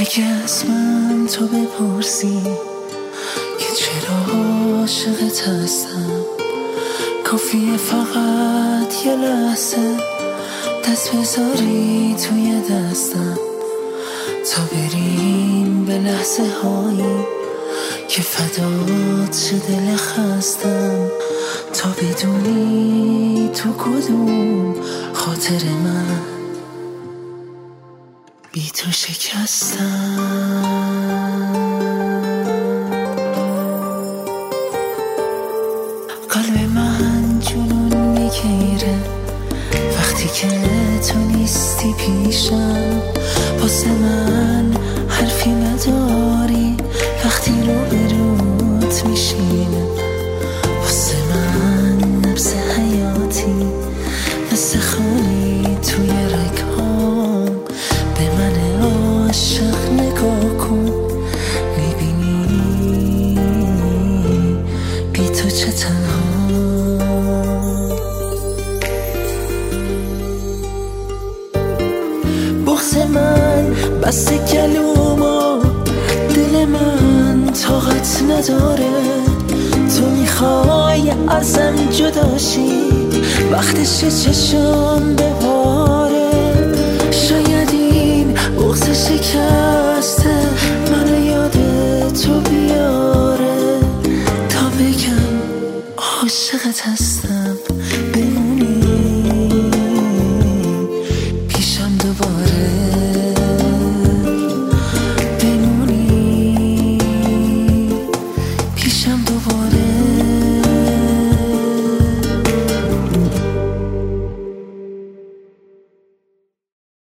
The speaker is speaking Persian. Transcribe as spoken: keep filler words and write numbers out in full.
اگه از من تو بپرسی که چرا عاشقت هستم، کافیه فقط یه لحظه دست بذاری توی دستم تا بریم به لحظه هایی که فدات شه دل خستم، تا بدونی تو کدوم خاطر من بی تو شکستم. قلب من جنون میگیره وقتی که تو نیستی پیشم، واسه من حرفی نداری وقتی رو بروت میشینه، واسه من نبض حیاتی مثل خالی توی رگهام، به من عاشق نگاه کن میبینی بی تو چه تنها. بغض من بس گلومو دل من طاقت نداره، تو میخوای ازم جداشی وقتش چشم بباره، شاید این بغض شکسته منو یاد تو بیاره تا بگم عاشقت هستم